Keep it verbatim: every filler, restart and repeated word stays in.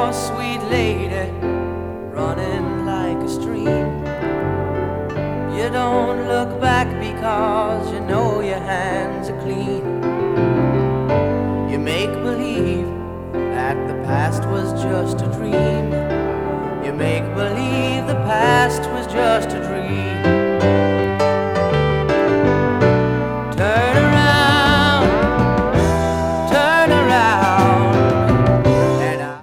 oh sweet lady, running like a stream. You don't look back because you know your hands are clean. You make believe that the past was just a dream. You make believe the past was just a dream.